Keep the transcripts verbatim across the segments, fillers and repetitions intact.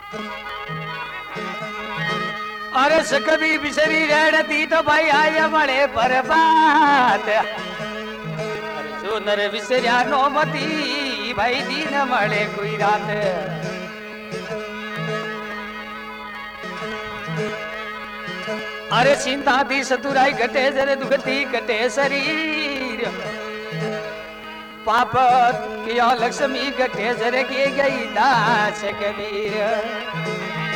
अरे सकबी बिसरी रहती तो भाई आया बड़े बर्बाद। अरे जो नर बिसरिया नोमती भाई दीन मळे कोई रात। अरे चिंता दी सतुराई घटे जरे दुखती घटे शरीर। पाप किया लक्ष्मी घटे जरे की गई दास कबीर।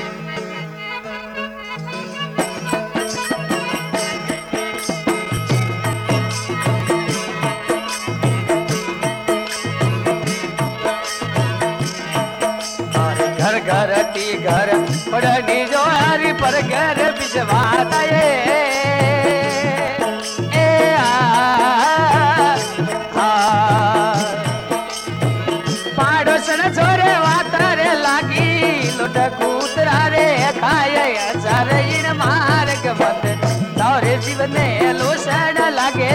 घर घर ती घर पड़नी जो हरी पर घर बिजवाता ये ए आ पाड़ोसन छोरे वातारे लागी लुट कूतरा रे खाए अचार इन मार्ग मत दौरे जीवने लोसण लागे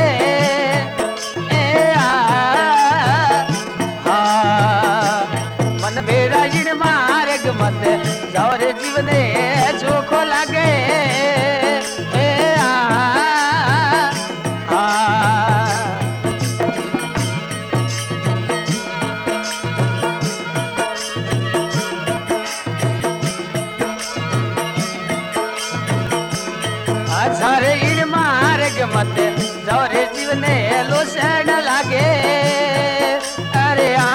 ए आ मन बेड़ा इन मार्ग मत दौरे जीवने चोखो लागे ए आ सारे इन मार्ग मत दौरे जीवने लोसण लागे अरे आ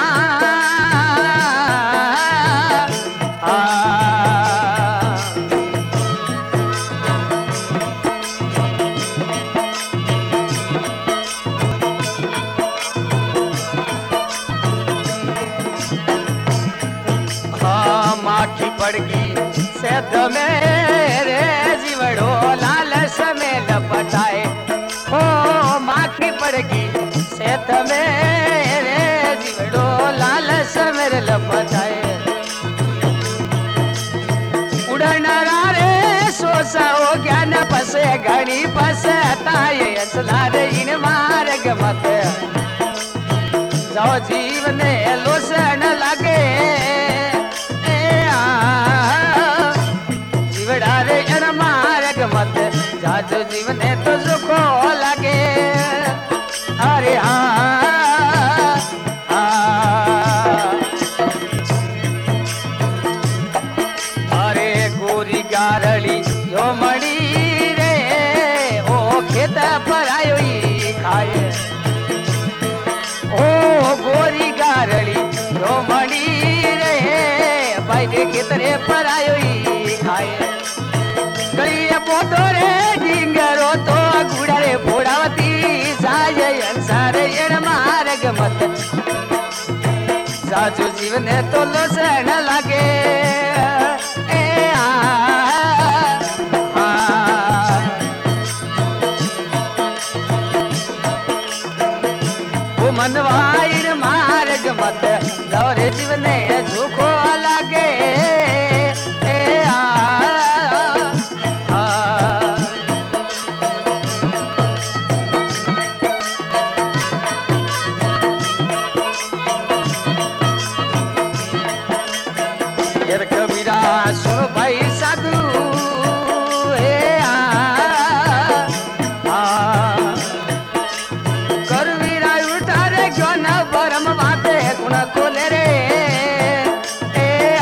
माखी पड़गी सेद मेरे जीवड़ो लालच में लपटाए हो माखी पड़गी सेद मेरे जीवड़ो लालच में लपटाए उड़नारा रे सोसा हो ज्ञान पसे घड़ी पसे ताये असलारे इन मार्ग मत जाओ जीवने लोसण लागे जीवड़ारे जन मार्ग मत जाजो जीवने तो सुखो लगे अरे हाँ अरे गोरी गारली यो मड़ी रे ओ खेत पर आयो खाए ओ गोरी गारली यो मड़ी रे भाई रे खेतरे पर आयो खाए पोतो रे ढींगरो तो गुड़ा रे फोड़ावती साये अंसार एड़ मार्ग मत साजो जीवने तो लोसण लागे ए आ, आ वो मनवाइर मार्ग मत दौरे जीवने झूखो लागे ए आ कबीरा सुन भाई साधु हे करवीरा उठा रे क्यों न परम बाते गुण खोले रे ए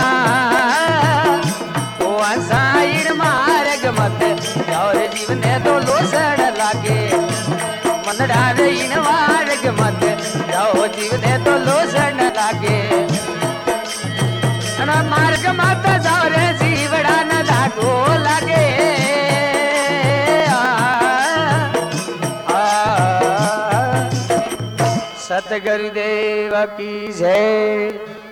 ओ अंसाइर मार्ग मत और जीवने तो लोसण लागे मन डारे इन मार्ग मत जाओ जीवने तो लोसण लागे मार्ग माता जाओ रे जीवड़ा न धागो लागे सतगुरुदेव की जय।